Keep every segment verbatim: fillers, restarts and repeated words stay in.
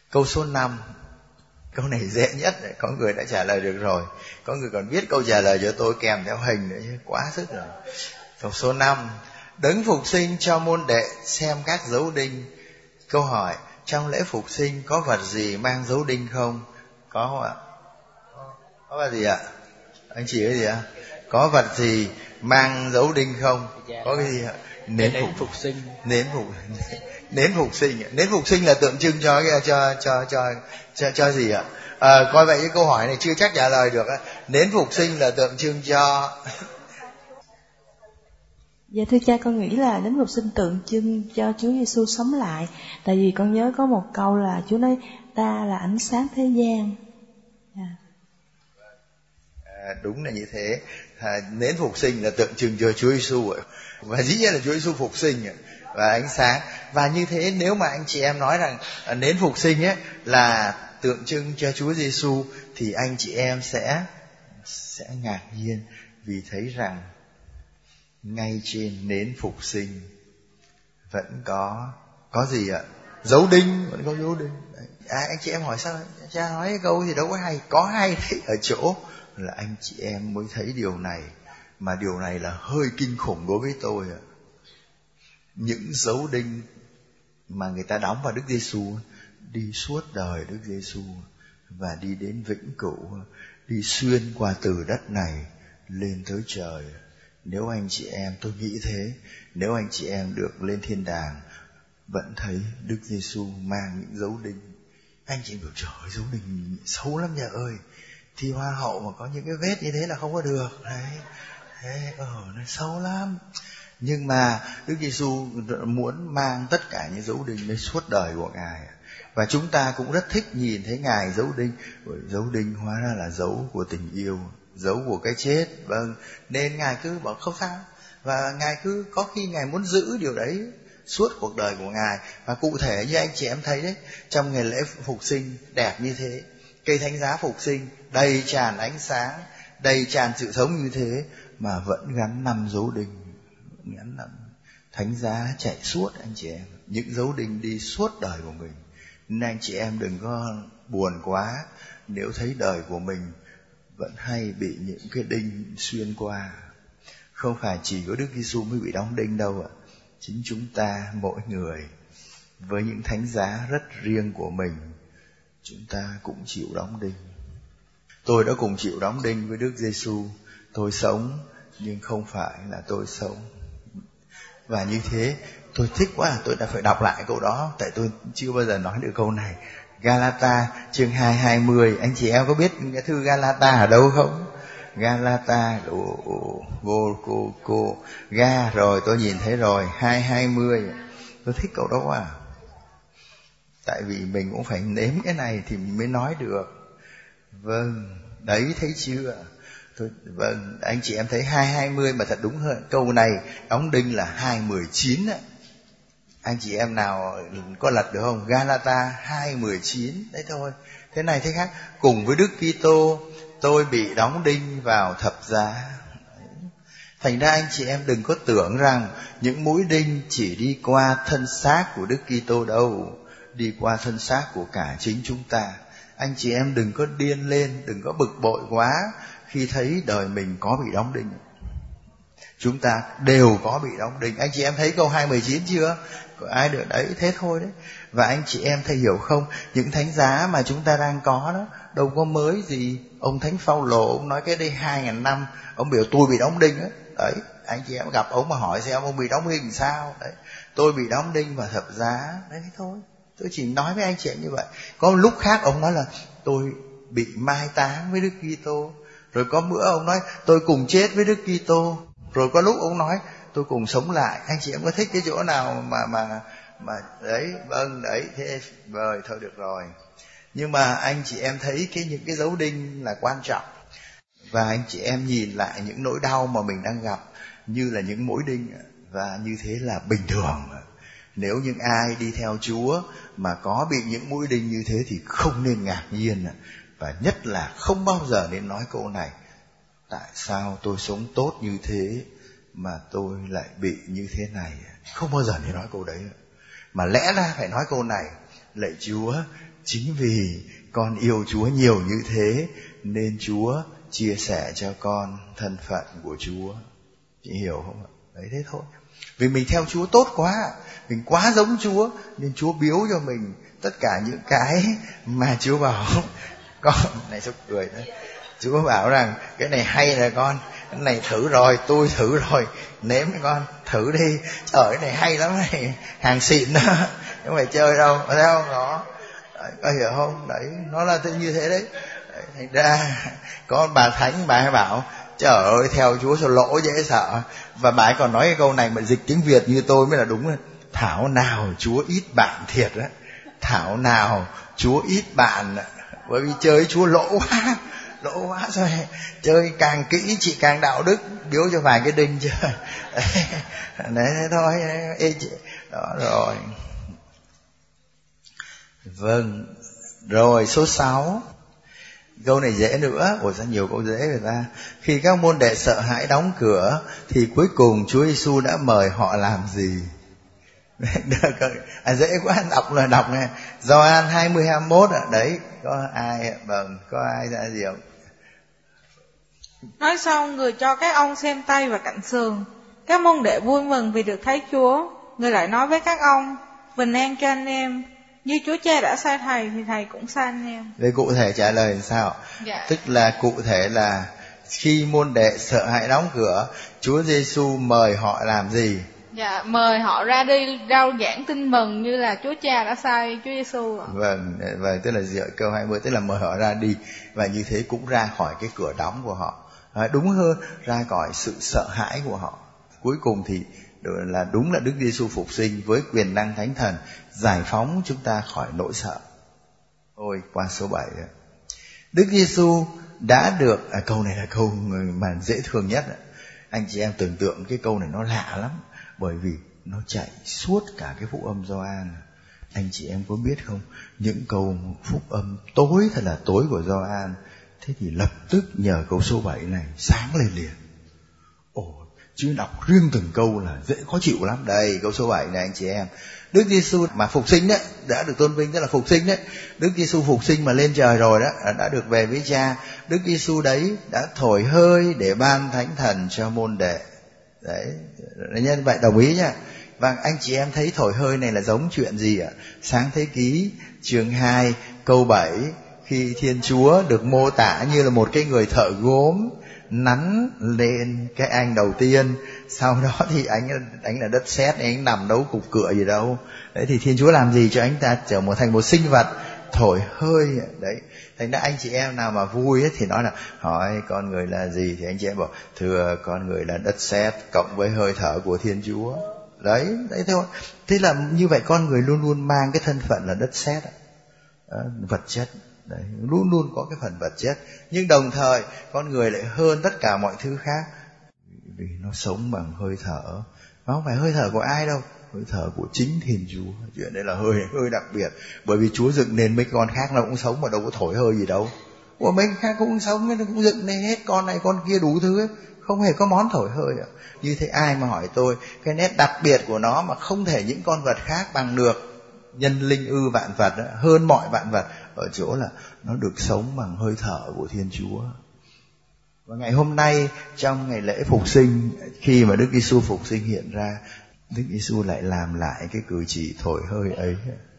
Câu số năm, câu này dễ nhất, có người đã trả lời được rồi, có người còn viết câu trả lời cho tôi kèm theo hình nữa chứ, quá sức rồi. Câu số năm, Đấng Phục Sinh cho môn đệ xem các dấu đinh. Câu hỏi, trong lễ Phục Sinh có vật gì mang dấu đinh không? Có không ạ? Có vật gì ạ? Anh chỉ cái gì ạ? Có vật gì mang dấu đinh không? Có cái gì ạ? Nến phục, phục sinh. Nến phục nến phục sinh. Nến phục sinh là tượng trưng cho cho cho cho cho, cho gì ạ? À, coi vậy cái câu hỏi này chưa chắc trả lời được. Nến phục sinh là tượng trưng cho. Dạ thưa cha, con nghĩ là nến phục sinh tượng trưng cho Chúa Giêsu sống lại. Tại vì con nhớ có một câu là Chúa nói ta là ánh sáng thế gian. Yeah. À, đúng là như thế. À, nến phục sinh là tượng trưng cho Chúa Giêsu, và dĩ nhiên là Chúa Giêsu phục sinh và ánh sáng. Và như thế nếu mà anh chị em nói rằng à, nến phục sinh ấy là tượng trưng cho Chúa Giêsu, thì anh chị em sẽ sẽ ngạc nhiên vì thấy rằng ngay trên nến phục sinh vẫn có có gì ạ? Dấu đinh, vẫn có dấu đinh. À, anh chị em hỏi sao cha nói cái câu thì đâu có hay. Có hay đấy ở chỗ là anh chị em mới thấy điều này, mà điều này là hơi kinh khủng đối với tôi ạ. Những dấu đinh mà người ta đóng vào Đức Giêsu đi suốt đời Đức Giêsu và đi đến vĩnh cửu, đi xuyên qua từ đất này lên tới trời. Nếu anh chị em, tôi nghĩ thế, nếu anh chị em được lên thiên đàng vẫn thấy Đức Giêsu mang những dấu đinh, anh chị bảo trời ơi, dấu đinh xấu lắm nhà ơi, thì hoa hậu mà có những cái vết như thế là không có được đấy, thế ờ nó xấu lắm. Nhưng mà Đức Giêsu muốn mang tất cả những dấu đinh lên suốt đời của Ngài, và chúng ta cũng rất thích nhìn thấy Ngài dấu đinh. Dấu đinh hóa ra là dấu của tình yêu, dấu của cái chết, vâng, nên Ngài cứ bảo không sao, và Ngài cứ có khi Ngài muốn giữ điều đấy suốt cuộc đời của Ngài. Và cụ thể như anh chị em thấy đấy, trong ngày lễ phục sinh đẹp như thế, cây thánh giá phục sinh đầy tràn ánh sáng, đầy tràn sự sống như thế, mà vẫn gắn năm dấu đinh, gắn năm thánh giá chạy suốt anh chị em, những dấu đinh đi suốt đời của mình. Nên anh chị em đừng có buồn quá nếu thấy đời của mình vẫn hay bị những cái đinh xuyên qua. Không phải chỉ có Đức Giêsu mới bị đóng đinh đâu ạ. Chính chúng ta mỗi người với những thánh giá rất riêng của mình, chúng ta cũng chịu đóng đinh. Tôi đã cùng chịu đóng đinh với Đức Giêsu. Tôi sống nhưng không phải là tôi sống. Và như thế tôi thích quá, tôi đã phải đọc lại câu đó, tại tôi chưa bao giờ nói được câu này. Galata chương hai hai mươi, anh chị em có biết cái thư Galata ở đâu không? Galata vô cô cô ga rồi, tôi nhìn thấy rồi, hai hai mươi. Tôi thích câu đó quá. Tại vì mình cũng phải nếm cái này thì mình mới nói được. Vâng, đấy thấy chưa? Tôi, vâng, anh chị em thấy hai hai mươi mà thật đúng hơn. Câu này đóng đinh là hai mười chín á. Anh chị em nào có lật được không? Galata hai mười chín, đấy thôi. Thế này thế khác, cùng với Đức Kitô tôi bị đóng đinh vào thập giá. Thành ra anh chị em đừng có tưởng rằng những mũi đinh chỉ đi qua thân xác của Đức Kitô đâu, đi qua thân xác của cả chính chúng ta. Anh chị em đừng có điên lên, đừng có bực bội quá khi thấy đời mình có bị đóng đinh. Chúng ta đều có bị đóng đinh. Anh chị em thấy câu hai mười chín chưa? Có ai được đấy, thế thôi đấy. Và anh chị em thấy hiểu không, những thánh giá mà chúng ta đang có đó đâu có mới gì. Ông Thánh Phaolô ông nói cái đây hai ngàn năm, ông biểu tôi bị đóng đinh ấy. Đấy, anh chị em gặp ông mà hỏi xem ông bị đóng đinh sao? Đấy, tôi bị đóng đinh vào thập giá. Đấy thế thôi. Tôi chỉ nói với anh chị em như vậy. Có một lúc khác ông nói là tôi bị mai táng với Đức Kitô. Rồi có bữa ông nói tôi cùng chết với Đức Kitô. Rồi có lúc ông nói tôi cùng sống lại. Anh chị em có thích cái chỗ nào mà mà mà đấy, vâng đấy, thế vời thôi được rồi. Nhưng mà anh chị em thấy cái những cái dấu đinh là quan trọng. Và anh chị em nhìn lại những nỗi đau mà mình đang gặp như là những mũi đinh, và như thế là bình thường. Nếu những ai đi theo Chúa mà có bị những mũi đinh như thế thì không nên ngạc nhiên, và nhất là không bao giờ nên nói câu này: tại sao tôi sống tốt như thế mà tôi lại bị như thế này. Không bao giờ nên nói câu đấy, mà lẽ ra phải nói câu này: lạy Chúa, Chính vì con yêu Chúa nhiều như thế nên Chúa chia sẻ cho con thân phận của Chúa. Chị hiểu không ạ? Đấy, thế thôi. Vì mình theo Chúa tốt quá, mình quá giống Chúa nên Chúa biếu cho mình tất cả những cái mà Chúa bảo con này sắp cười đấy. Chúa bảo rằng cái này hay nè con, cái này thử rồi, tôi thử rồi, nếm con thử đi. Trời, cái này hay lắm này, hàng xịn đó, không phải chơi đâu, thấy không? Đó, có hiểu không? Đấy, nó là như thế đấy. Đấy, thành ra có bà thánh bà hay bảo trời ơi theo Chúa sao lỗ dễ sợ. Và bà ấy còn nói cái câu này mà dịch tiếng Việt như tôi mới là đúng. Thảo nào Chúa ít bạn thiệt á, thảo nào Chúa ít bạn, bởi vì chơi Chúa lỗ quá, lỗ quá rồi. Chơi càng kỹ chị càng đạo đức, biếu cho vài cái đinh chưa. Đấy, thế thôi. Ê, chị. Đó rồi. Vâng. Rồi số sáu. Câu này dễ nữa. Ủa sao nhiều câu dễ người ta. Khi các môn đệ sợ hãi đóng cửa thì cuối cùng Chúa Giêsu đã mời họ làm gì? À, dễ quá, đọc là đọc này. Gioan hai mươi hai mươi mốt ạ. Đấy, có ai vâng, có ai ra gì không? Nói xong người cho các ông xem tay và cạnh sườn. Các môn đệ vui mừng vì được thấy Chúa. Người lại nói với các ông: bình an cho anh em. Như Chúa Cha đã sai thầy thì thầy cũng sai anh em. Vậy cụ thể trả lời làm sao? Dạ. Tức là cụ thể là khi môn đệ sợ hãi đóng cửa, Chúa Giêsu mời họ làm gì? Dạ, mời họ ra đi rao giảng tin mừng như là Chúa Cha đã sai Chúa Giêsu. Vâng, vâng, tức là câu hai mươi, tức là mời họ ra đi, và như thế cũng ra khỏi cái cửa đóng của họ. À, đúng hơn, ra khỏi sự sợ hãi của họ. Cuối cùng thì là đúng là Đức Giêsu phục sinh với quyền năng Thánh Thần giải phóng chúng ta khỏi nỗi sợ. Ôi, qua số bảy. Đức Giêsu đã được, à, câu này là câu mà dễ thương nhất. Anh chị em tưởng tượng cái câu này nó lạ lắm, bởi vì nó chạy suốt cả cái phúc âm Gioan. Anh chị em có biết không, những câu phúc âm tối thật là tối của Gioan, thế thì lập tức nhờ câu số bảy này sáng lên liền. Ồ, chứ đọc riêng từng câu là dễ khó chịu lắm. Đây, câu số bảy này anh chị em. Đức Giêsu mà phục sinh đấy, đã được tôn vinh, tức là phục sinh đấy. Đức Giêsu phục sinh mà lên trời rồi đó, đã được về với Cha. Đức Giêsu đấy đã thổi hơi để ban Thánh Thần cho môn đệ. Đấy, nhân vậy đồng ý nhá. Và anh chị em thấy thổi hơi này là giống chuyện gì ạ? Sáng Thế Ký chương hai câu bảy, khi Thiên Chúa được mô tả như là một cái người thợ gốm nắn lên cái anh đầu tiên, sau đó thì anh anh là đất sét, anh nằm đấu cục cửa gì đâu. Đấy thì Thiên Chúa làm gì cho anh ta trở một thành một sinh vật, thổi hơi. Đấy, thành ra anh chị em nào mà vui ấy, thì nói là hỏi con người là gì, thì anh chị em bảo thưa con người là đất sét cộng với hơi thở của Thiên Chúa. Đấy, đấy thôi. Thế là như vậy con người luôn luôn mang cái thân phận là đất sét, vật chất. Đấy, luôn luôn có cái phần vật chất, nhưng đồng thời con người lại hơn tất cả mọi thứ khác vì nó sống bằng hơi thở. Nó không phải hơi thở của ai đâu, hơi thở của chính Thiên Chúa. Chuyện đấy là hơi hơi đặc biệt, bởi vì Chúa dựng nên mấy con khác nó cũng sống mà đâu có thổi hơi gì đâu. Của mấy khác cũng sống, nó cũng dựng nên hết, con này con kia đủ thứ ấy, không hề có món thổi hơi ạ. Như thế ai mà hỏi tôi cái nét đặc biệt của nó mà không thể những con vật khác bằng được nhân linh ư vạn vật đó, hơn mọi vạn vật, ở chỗ là nó được sống bằng hơi thở của Thiên Chúa. Và ngày hôm nay trong ngày lễ phục sinh, khi mà Đức Giêsu phục sinh hiện ra, Đức Giêsu lại làm lại cái cử chỉ thổi hơi ấy.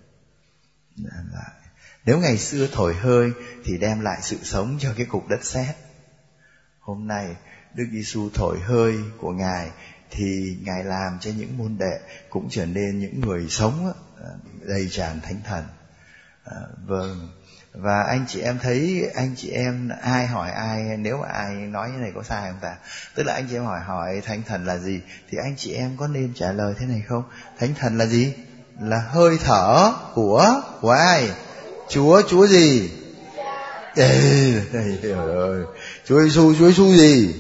Làm lại. Nếu ngày xưa thổi hơi thì đem lại sự sống cho cái cục đất sét, hôm nay Đức Giêsu thổi hơi của Ngài thì Ngài làm cho những môn đệ cũng trở nên những người sống đầy tràn Thánh Thần. À, vâng. Và anh chị em thấy, anh chị em ai hỏi ai, nếu mà ai nói như này có sai không ta? Tức là anh chị em hỏi hỏi Thánh Thần là gì, thì anh chị em có nên trả lời thế này không? Thánh Thần là gì? Là hơi thở của của ai? Chúa, Chúa gì? Ê, ơi, Chúa Giêsu, Chúa Giêsu gì?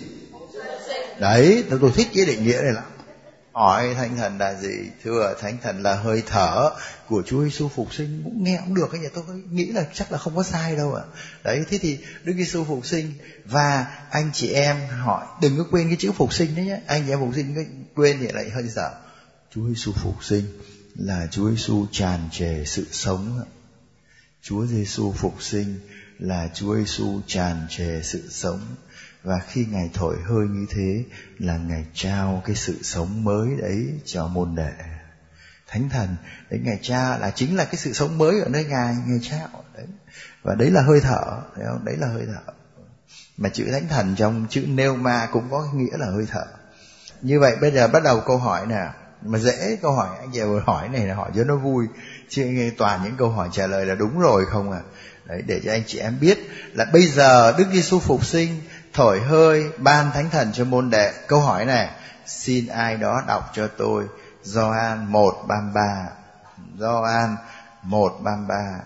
Đấy, tôi thích cái định nghĩa này lắm. Hỏi Thánh Thần là gì? Thưa, Thánh Thần là hơi thở của Chúa Giêsu phục sinh. Cũng nghe cũng được cái gì, tôi nghĩ là chắc là không có sai đâu ạ. Đấy, thế thì Đức Giêsu phục sinh, và anh chị em hỏi đừng có quên cái chữ phục sinh đấy nhé. Anh chị em phục sinh cái quên thì lại hơi sợ. Chúa Giêsu phục sinh là Chúa Giêsu tràn trề sự sống. Chúa Giêsu phục sinh là Chúa Giêsu tràn trề sự sống, và khi Ngài thổi hơi như thế là Ngài trao cái sự sống mới đấy cho môn đệ. Thánh thần đấy, Ngài trao là chính là cái sự sống mới ở nơi Ngài, Ngài trao đấy. Và đấy là hơi thở, thấy không? Đấy là hơi thở. Mà chữ thánh thần trong chữ pneuma cũng có nghĩa là hơi thở. Như vậy bây giờ bắt đầu câu hỏi nào. Mà dễ câu hỏi, anh chị vừa hỏi này là hỏi cho nó vui, chứ toàn những câu hỏi trả lời là đúng rồi không à. Đấy, để cho anh chị em biết là bây giờ Đức Giêsu phục sinh, thổi hơi, ban thánh thần cho môn đệ. Câu hỏi này, xin ai đó đọc cho tôi Gioan một ba mươi ba. Gioan một ba mươi ba.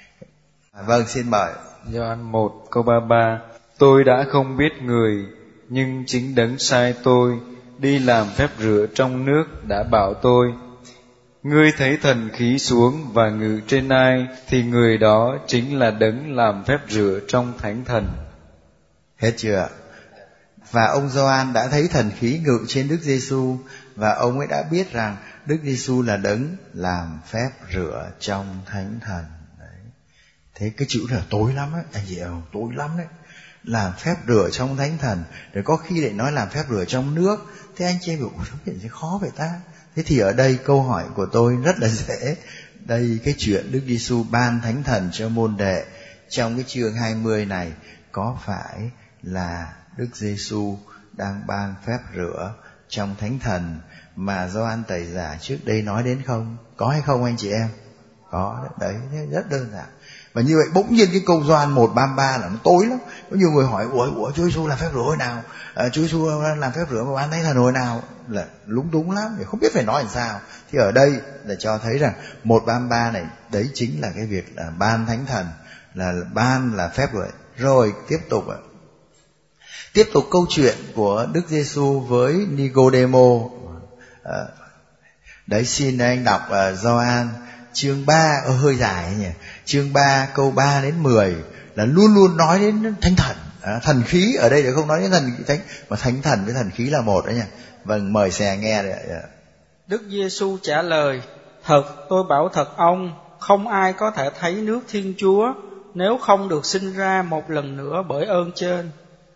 À, vâng, xin mời. Gioan một câu ba mươi ba. Tôi đã không biết người, nhưng chính đấng sai tôi đi làm phép rửa trong nước đã bảo tôi: ngươi thấy thần khí xuống và ngự trên ai, thì người đó chính là đấng làm phép rửa trong thánh thần. Hết chưa? Và ông Gioan đã thấy thần khí ngự trên Đức Giêsu, và ông ấy đã biết rằng Đức Giêsu là đấng làm phép rửa trong thánh thần. Đấy. Thế cái chữ này là tối lắm đấy, anh chị em, tối lắm đấy. Làm phép rửa trong thánh thần, rồi có khi lại nói làm phép rửa trong nước. Thế anh chị em bảo, sao chuyện gì khó vậy ta? Thế thì ở đây câu hỏi của tôi rất là dễ. Đây, cái chuyện Đức Giêsu ban thánh thần cho môn đệ trong cái chương hai mươi này, có phải là Đức Giêsu đang ban phép rửa trong thánh thần mà Gioan Tẩy Giả trước đây nói đến không? Có hay không anh chị em? Có đấy, rất đơn giản. Và như vậy bỗng nhiên cái câu Gioan một ba mươi ba là nó tối lắm. Có nhiều người hỏi, ủa, ủa Chúa Giêsu làm phép rửa hồi nào? À, Chúa Giêsu làm phép rửa mà ban thánh thần hồi nào? Là lúng túng lắm, không biết phải nói làm sao. Thì ở đây là cho thấy rằng một ba mươi ba này, đấy chính là cái việc là ban thánh thần, là ban là phép rửa. Rồi tiếp tục ạ. Tiếp tục câu chuyện của Đức Giêsu với Nicodemo. À, đấy, xin anh đọc uh, Gioan chương ba, ờ, hơi dài nhỉ. Chương ba câu ba đến mười là luôn luôn nói đến thánh thần. À, thần khí ở đây để không nói đến thần thánh, mà thánh thần với thần khí là một đấy nha. Vâng, mời xe nghe đấy. Đức Giêsu trả lời: thật, tôi bảo thật ông, không ai có thể thấy nước Thiên Chúa nếu không được sinh ra một lần nữa bởi ơn trên.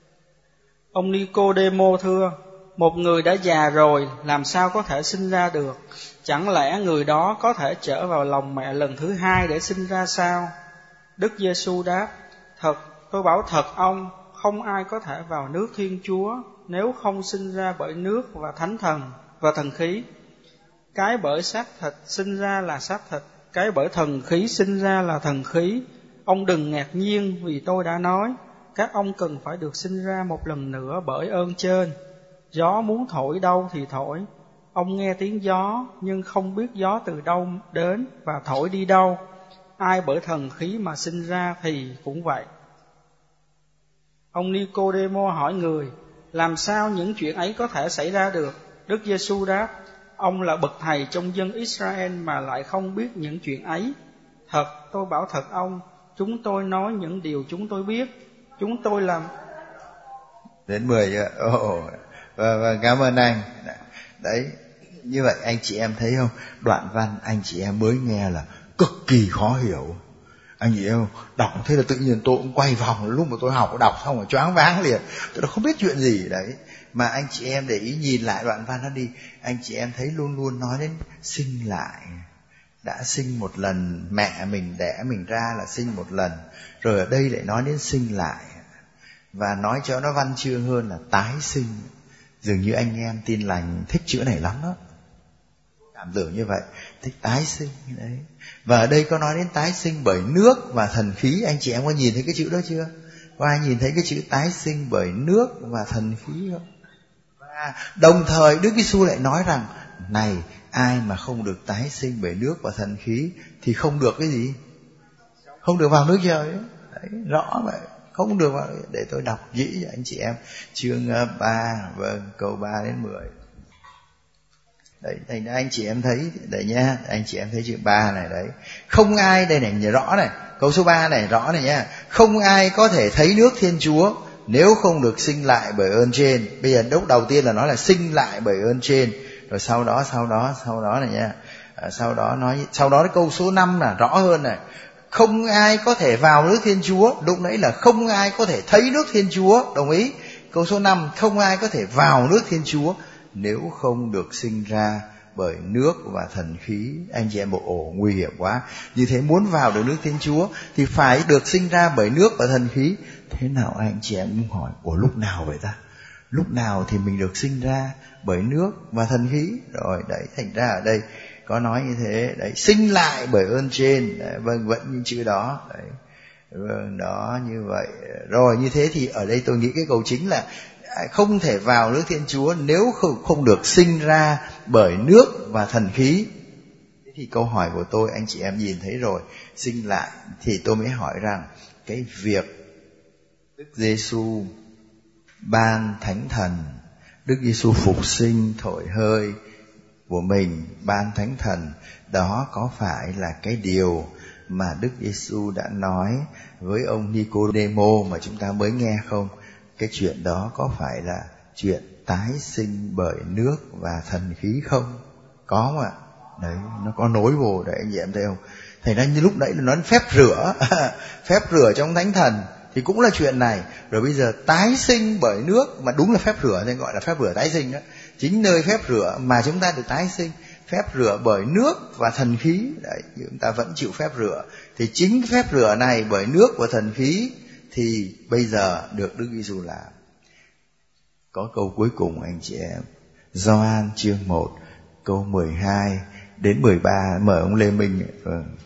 Ông Nicodemo thưa: một người đã già rồi, làm sao có thể sinh ra được? Chẳng lẽ người đó có thể trở vào lòng mẹ lần thứ hai để sinh ra sao? Đức Giêsu đáp: thật, tôi bảo thật ông, không ai có thể vào nước Thiên Chúa nếu không sinh ra bởi nước và thánh thần và thần khí. Cái bởi xác thịt sinh ra là xác thịt, cái bởi thần khí sinh ra là thần khí. Ông đừng ngạc nhiên vì tôi đã nói, các ông cần phải được sinh ra một lần nữa bởi ơn trên. Gió muốn thổi đâu thì thổi, ông nghe tiếng gió nhưng không biết gió từ đâu đến và thổi đi đâu. Ai bởi thần khí mà sinh ra thì cũng vậy. Ông Nicodemo hỏi người: làm sao những chuyện ấy có thể xảy ra được? Đức Giêsu đáp: ông là bậc thầy trong dân Israel mà lại không biết những chuyện ấy. Thật, tôi bảo thật ông, chúng tôi nói những điều chúng tôi biết. Chúng tôi làm... Đến mười chưa? Ồ, và, và cảm ơn anh. Đấy, như vậy anh chị em thấy không? Đoạn văn anh chị em mới nghe là cực kỳ khó hiểu. Anh chị em đọc thế là tự nhiên tôi cũng quay vòng. Lúc mà tôi học đọc xong rồi choáng váng liền, tôi không biết chuyện gì đấy. Mà anh chị em để ý nhìn lại đoạn văn đó đi, anh chị em thấy luôn luôn nói đến sinh lại. Đã sinh một lần, mẹ mình đẻ mình ra là sinh một lần. Rồi ở đây lại nói đến sinh lại. Và nói cho nó văn chương hơn là tái sinh. Dường như anh em tin lành thích chữ này lắm đó. Cảm tưởng như vậy, thích tái sinh đấy. Và ở đây có nói đến tái sinh bởi nước và thần khí. Anh chị em có nhìn thấy cái chữ đó chưa? Có ai nhìn thấy cái chữ tái sinh bởi nước và thần khí không? Và đồng thời Đức Giêsu lại nói rằng, này, ai mà không được tái sinh bởi nước và thần khí thì không được cái gì? Không được vào nước trời ấy. Đấy, rõ vậy. Không được vào. Để tôi đọc dĩ cho anh chị em. Chương ba, vâng, câu ba đến mười. Đấy, thành ra anh chị em thấy, đấy nhá, anh chị em thấy chương ba này đấy. Không ai, đây này, nhìn rõ này, câu số ba này, rõ này nhá. Không ai có thể thấy nước Thiên Chúa nếu không được sinh lại bởi ơn trên. Bây giờ đốc đầu tiên là nói là sinh lại bởi ơn trên. Rồi sau đó, sau đó, sau đó này nha. À, sau đó nói, sau đó câu số năm là rõ hơn này. không ai có thể vào nước Thiên Chúa. Lúc nãy là không ai có thể thấy nước Thiên Chúa, đồng ý. Câu số năm, không ai có thể vào nước Thiên Chúa nếu không được sinh ra bởi nước và thần khí. Anh chị em bộ ổ nguy hiểm quá. Như thế muốn vào được nước Thiên Chúa thì phải được sinh ra bởi nước và thần khí. Thế nào anh chị em cũng hỏi, ủa lúc nào vậy ta? Lúc nào thì mình được sinh ra bởi nước và thần khí? Rồi đấy, thành ra ở đây có nói như thế đấy, sinh lại bởi ơn trên. Đấy, vâng, vẫn những chữ đó đấy. Vâng, đó như vậy. Rồi như thế thì ở đây tôi nghĩ cái câu chính là không thể vào nước Thiên Chúa nếu không, không được sinh ra bởi nước và thần khí. Thế thì câu hỏi của tôi anh chị em nhìn thấy rồi, sinh lại thì tôi mới hỏi rằng cái việc Đức Giêsu ban Thánh Thần, Đức Giêsu phục sinh thổi hơi của mình, ban Thánh Thần, đó có phải là cái điều mà Đức Giêsu đã nói với ông Nicôdêmô mà chúng ta mới nghe không? Cái chuyện đó có phải là chuyện tái sinh bởi nước và thần khí không? Có không ạ? Đấy, nó có nối vô đấy, anh chị em thấy không? Thành ra như lúc nãy là nói phép rửa, phép rửa trong Thánh Thần thì cũng là chuyện này. Rồi bây giờ tái sinh bởi nước, mà đúng là phép rửa nên gọi là phép rửa tái sinh đó. Chính nơi phép rửa mà chúng ta được tái sinh, phép rửa bởi nước và thần khí. Đấy, chúng ta vẫn chịu phép rửa. Thì chính phép rửa này bởi nước và thần khí thì bây giờ được Đức Giêsu làm. Có câu cuối cùng anh chị em, Gioan chương một câu mười hai đến mười ba, mời ông Lê Minh. Vâng.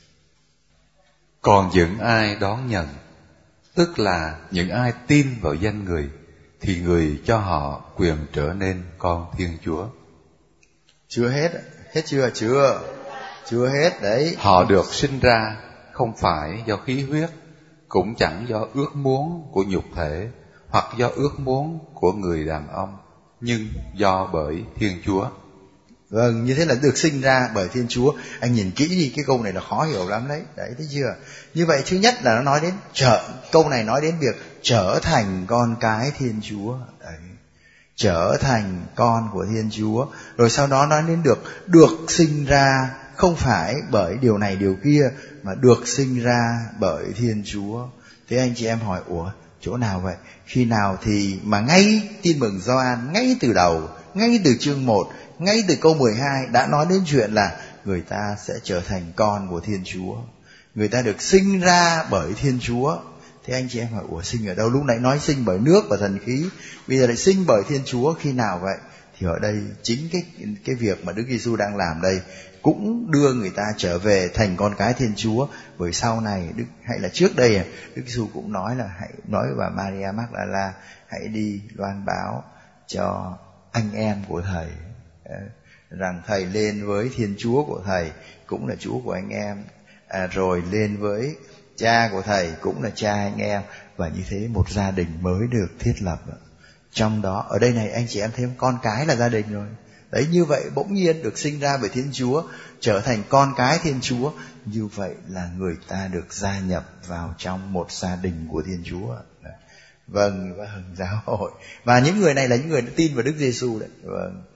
Còn những ai đón nhận, tức là những ai tin vào danh Người, thì Người cho họ quyền trở nên con Thiên Chúa. Chưa hết, hết chưa? Chưa, chưa hết đấy. Họ được sinh ra không phải do khí huyết, cũng chẳng do ước muốn của nhục thể hoặc do ước muốn của người đàn ông, nhưng do bởi Thiên Chúa. Vâng, như thế là được sinh ra bởi Thiên Chúa. Anh nhìn kỹ đi, cái câu này là khó hiểu lắm đấy. Đấy, thấy chưa? Như vậy thứ nhất là nó nói đến trở, câu này nói đến việc trở thành con cái Thiên Chúa. Đấy, trở thành con của Thiên Chúa. Rồi sau đó nói đến được được sinh ra không phải bởi điều này điều kia, mà được sinh ra bởi Thiên Chúa. Thế anh chị em hỏi, ủa chỗ nào vậy? Khi nào thì mà ngay tin mừng Gioan, ngay từ đầu, ngay từ chương một, ngay từ câu mười hai đã nói đến chuyện là người ta sẽ trở thành con của Thiên Chúa. Người ta được sinh ra bởi Thiên Chúa. Thế anh chị em hỏi, ủa sinh ở đâu? Lúc nãy nói sinh bởi nước và thần khí, bây giờ lại sinh bởi Thiên Chúa, khi nào vậy? Thì ở đây chính cái cái việc mà Đức Giêsu đang làm đây cũng đưa người ta trở về thành con cái Thiên Chúa. Bởi sau này Đức, hay là trước đây Đức Giêsu cũng nói là hãy nói với bà Maria Magdala, hãy đi loan báo cho anh em của thầy rằng thầy lên với Thiên Chúa của thầy cũng là Chúa của anh em, à, rồi lên với cha của thầy cũng là cha anh em, và như thế một gia đình mới được thiết lập. Trong đó ở đây này anh chị em thêm con cái là gia đình rồi. Đấy, như vậy bỗng nhiên được sinh ra bởi Thiên Chúa, trở thành con cái Thiên Chúa, như vậy là người ta được gia nhập vào trong một gia đình của Thiên Chúa. Vâng, vâng, giáo hội. Và những người này là những người đã tin vào Đức Giêsu đấy. Vâng.